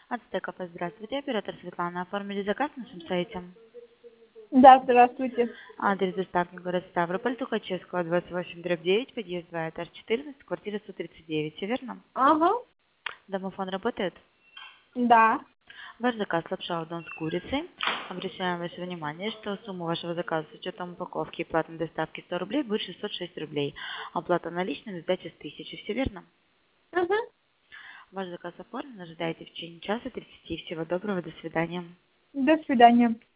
Ацтеков, здравствуйте. Оператор Светлана. Оформили заказ на нашем сайте. Да, здравствуйте. Адрес доставки город Ставрополь, Тухачевского, 28/9, подъезд 2, этаж 14, квартира 139. Все верно? Ага, Домофон работает? да. Ваш заказ лапша удон с курицей. Обращаем ваше внимание, что сумма вашего заказа с учетом упаковки и платной доставки 100 рублей будет 606 рублей. Оплата наличными, сдача с 1000. Все верно? Угу. Ваш заказ оформлен. Ожидайте в течение часа 30. Всего доброго. До свидания. До свидания.